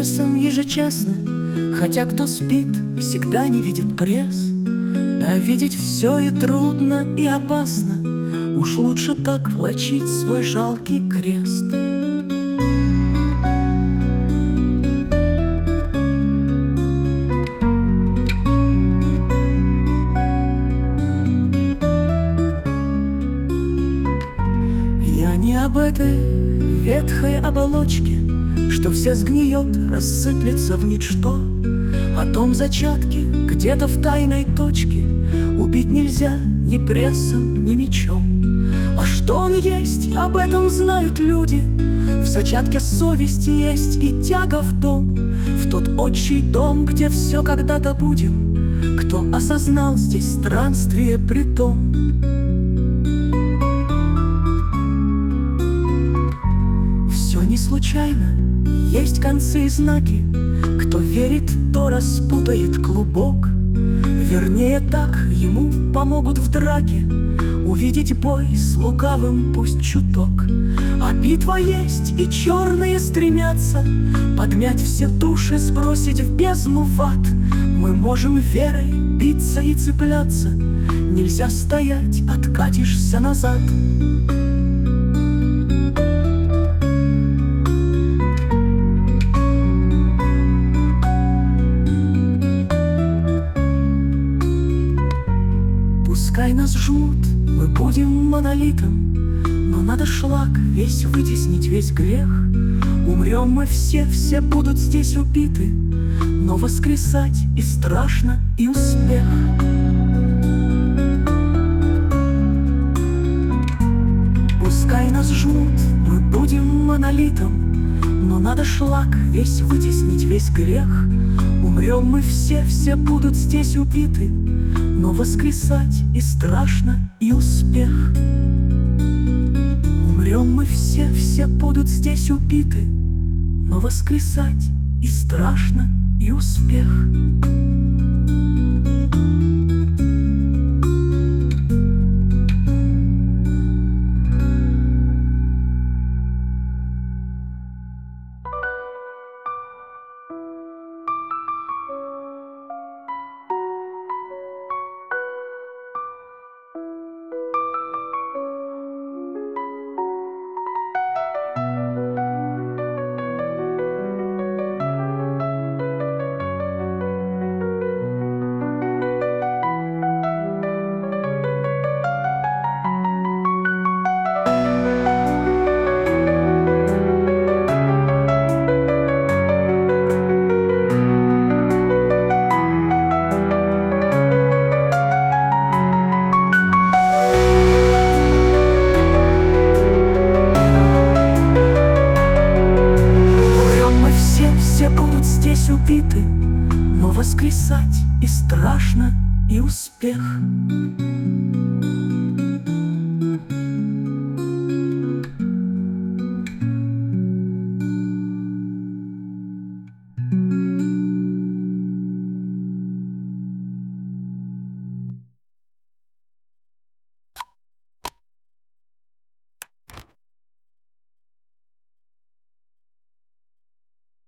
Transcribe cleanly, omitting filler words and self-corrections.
прессом ежечасно, хотя кто спит, всегда не видит пресс. А видеть все и трудно, и опасно, уж лучше так влачить свой жалкий крест. Я не об этой ветхой оболочке, что все сгниет, рассыплется в ничто, о том зачатке где-то в тайной точке убить нельзя ни прессом, ни мечом. А что он есть, об этом знают люди. В зачатке совести есть и тяга в дом, в тот отчий дом, где все когда-то будем, кто осознал здесь странствие притом. Все не случайно, есть концы и знаки. Кто верит, то распутает клубок. Вернее так, ему помогут в драке увидеть бой с лукавым пусть чуток. А битва есть, и черные стремятся подмять все души, сбросить в бездну в ад. Мы можем верой биться и цепляться, нельзя стоять, откатишься назад. Пускай нас жмут, мы будем монолитом, но надо шлак весь вытеснить, весь грех. Умрем мы все будут здесь убиты, но воскресать и страшно, и успех. Пускай нас жмут, мы будем монолитом, но надо шлак весь вытеснить, весь грех. Умрем мы все будут здесь убиты, но воскресать и страшно, и успех. Умрем мы все будут здесь убиты, но воскресать и страшно, и успех. Будут здесь убиты, но воскресать и страшно, и успех.